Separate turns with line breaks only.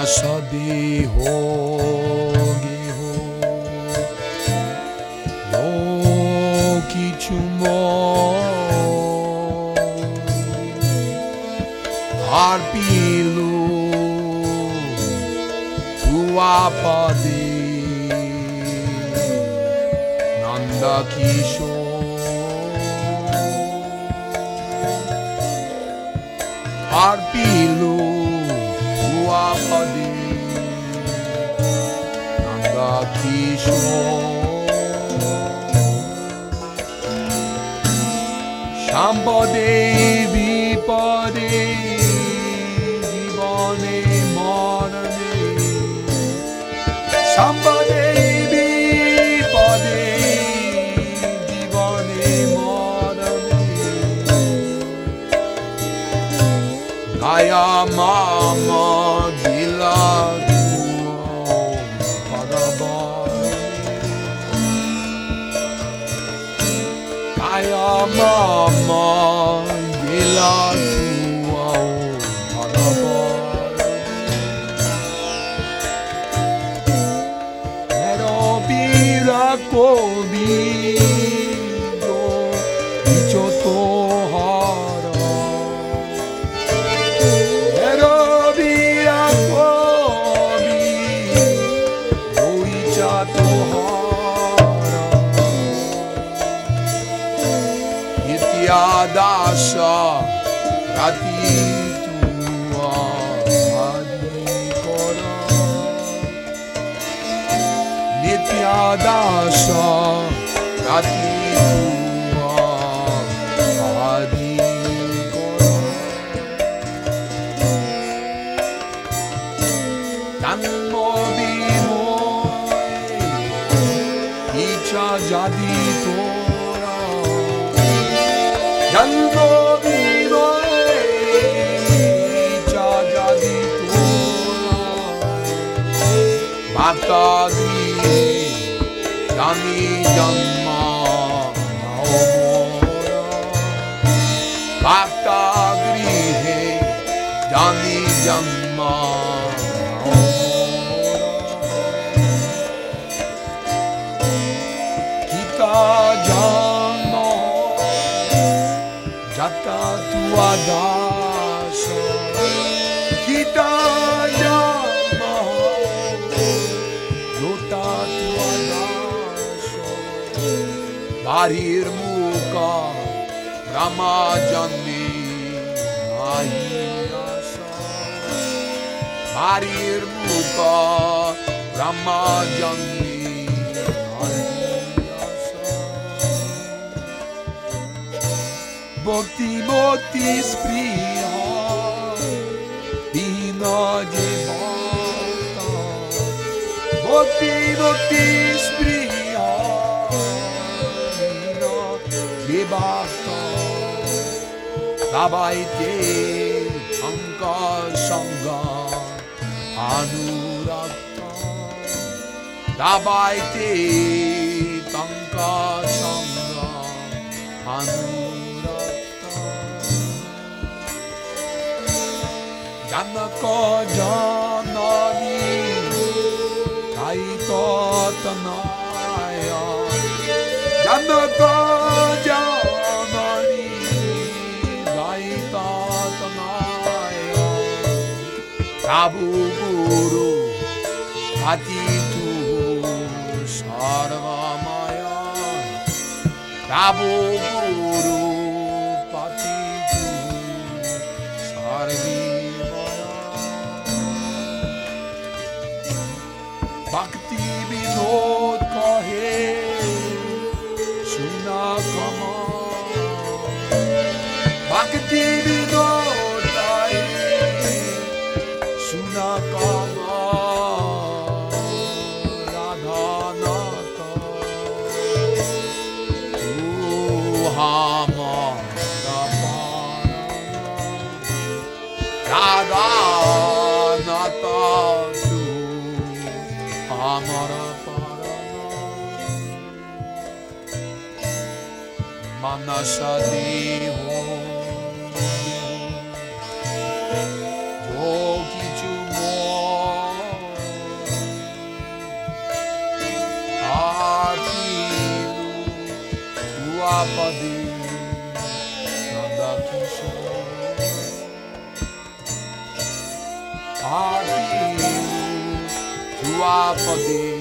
सदी होगी हो यो किचुमो harpilu tua padi Nanda Kishore harpilu tua padi Nanda Kishore Shambhadevi pade Shambhadevi pade jivane marane Gaya mama gila padabane Gaya mama gila Kobido Ichotohara Erobira Kobido Ichotohara Ityadasha Ratitua Adikora Nityadasha Ratitua Adikora Tanmo Bimoy Icha Jaditora Tanmo Bimoy Icha Jaditora Bhaktadi Jani Janma Maomora Bhakta Grihe Jani Janma Maomora Kita Janma Jata Tua Dasa Kita Janma Jota Tua Barir Mukha Brahma Jandi Nahi Asa Barir Mukha Brahma Jandi Nahi Asa Bhakti Bhakti Spriya Bina Jivata Bhakti Bhakti Spriya Bhakta Dabaite Anka Sangha Anurakta Dabaite Anka Sangha Anurakta Janaka Janani Kaito Tanaya Janaka Janani Daita Tanaya Prabhu Guru Patitu Sarvamaya Prabhu Guru Patitu Sarvamaya Bhakti Vinod Kahe Kama Bhakti Vinodai Suna Kama Radhanata Tu Hamara Parana Radhanata Tu Hamara Manasadi ho Yogi Jumo Tuapadi Nanda Kishore Adi Tuapadi